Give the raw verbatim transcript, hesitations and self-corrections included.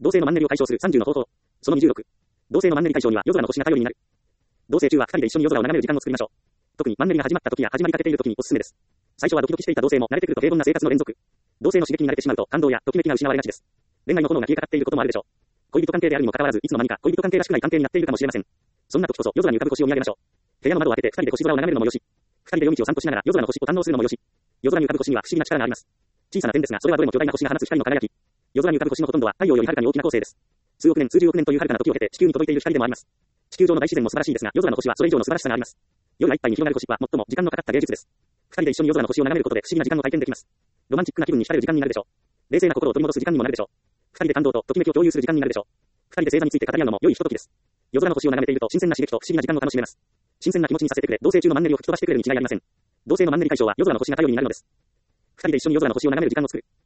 同性のマンネリを解消するさんじゅうの方法。そのにじゅうろく。同性のマンネリ解消には夜空の星が頼りになる。同棲中はふたりで一緒に夜空を眺める時間を作りましょう。特にマンネリが始まった時や始まりかけている時におすすめです。最初はドキドキしていた同性も慣れてくると平凡な生活の連続。同性の刺激に慣れてしまうと感動やときめきが失われがちです。恋愛の炎が消えかかっていることもあるでしょう。恋人関係であるにもかかわらずいつの間にか恋人関係らしくない関係になっているかもしれません。そんな時こそ夜空に浮かぶ星を見上げましょう。部屋の窓を開けてふたりで星空を眺めるのもよし。ふたりで夜道を散歩しながら夜空の星を堪能するのもよし。夜空に浮かぶ星には不思議な力があります。小さな点ですがそれはどれも巨大な星が放つ光の輝き。夜空に浮かぶ星のほとんどは太陽よりはるかに大きな恒星です。数億年数十億年という遥かな時を経て地球に届いている光でもあります。地球上の大自然も素晴らしいですが夜空の星はそれ以上の素晴らしさがあります。夜がいっぱいに広がる星は最も時間のかかった芸術です。ふたりで一緒に夜空の星を眺めることで不思議な時間を体験できます。ロマンチックな気分に浸れる時間になるでしょう。冷静な心を取り戻す時間にもなるでしょう。ふたりで感動とときめきを共有する時間になるでしょう。ふたりで星座について語り合うのも良いひとときです。夜空の星を眺めていると新鮮な刺激と不思議な時間を楽しめます。新鮮な気持ちにさせてくれ、同棲中のマンネリを吹き飛ばしてくれるに違いありません。同性のマンネリ解消は夜空の星が頼りになるのです。ふたりで一緒に夜空の星を眺める時間を作る。